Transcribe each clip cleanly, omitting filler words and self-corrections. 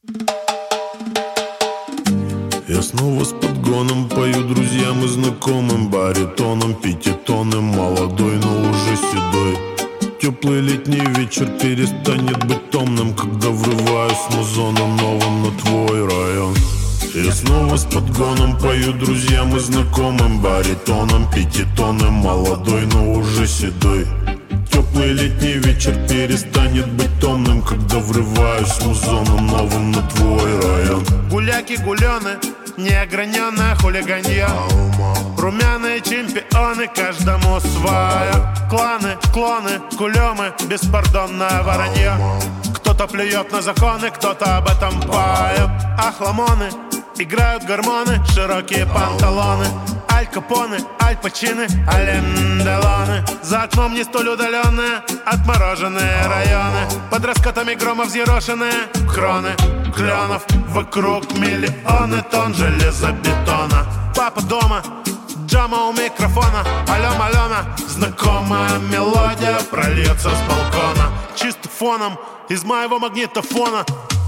Я снова с подгоном пою друзьям и знакомым, баритоном, пятитоном, молодой, но уже седой. Теплый летний вечер перестанет быть томным, когда врываюсь с музоном новым на твой район. Я снова с подгоном пою друзьям и знакомым, баритоном, пятитоном, молодой, но уже седой. Теплый летний вечер перестанет быть томным, когда врываюсь с музоном новым на твой район. Гуляки, гулены, неограненное хулиганье, румяные чемпионы, каждому свое. Кланы, клоны, кулемы, беспардонное воронье. Кто-то плюет на законы, кто-то об этом поет. Ахламоны, играют гормоны, широкие панталоны. Аль Капоне, Аль Пачино, Ален Делоне. За окном не столь удаленные, отмороженные районы. Под раскатами грома взъерошенные кроны кленов. Вокруг миллионы тонн железобетона. Папа дома, джама у микрофона. Алло, Алена, знакомая мелодия прольется с балкона. Чисто фоном из моего магнитофона.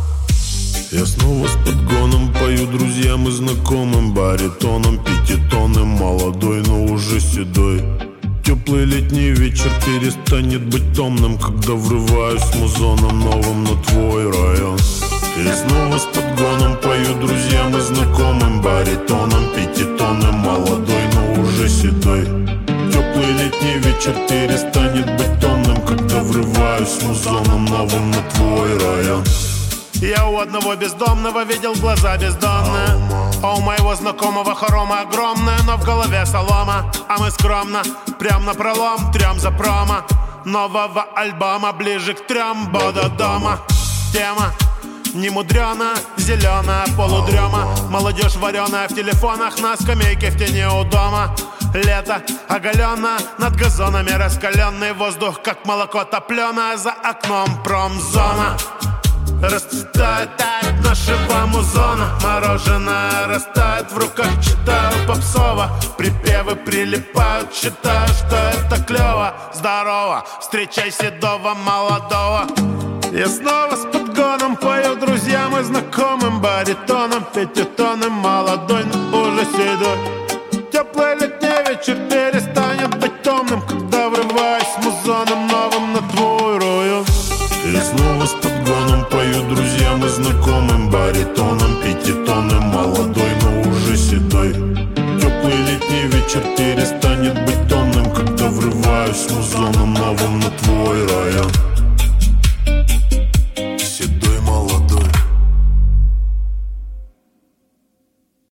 Я снова с подгоном пою друзьям и знакомым, баритоном, пятитоном, молодой, но уже седой. Теплый летний вечер перестанет быть томным, когда врываюсь с музоном новым на твой район. Я снова с подгоном пою друзьям и знакомым, баритоном, пятитоном, молодой, но уже седой. Теплый летний вечер перестанет быть томным, когда врываюсь с музоном новым на твой район. Я у одного бездомного видел глаза бездонные, а у моего знакомого хорома огромная, но в голове солома. А мы скромно, прям напролом, трем за промо нового альбома. Ближе к трем буду дома. Тема немудрёная, зеленая полудрема. Молодежь вареная в телефонах, на скамейке в тени у дома. Лето оголено, над газонами раскаленный воздух, как молоко топленое, за окном промзона. Расцветает нашего музона, мороженое растает в руках, читаю попсово. Припевы прилипают, считаю, что это клево. Здорово, встречай седого молодого. Я снова с подгоном пою друзьям и знакомым, баритоном, пятитоном, молодой, но уже седой. Теплый летний вечер перестанет быть томным, когда врываюсь с музоном новым на твой район. Я снова с подгоном пою друзьям и знакомым, баритоном, пятитоном,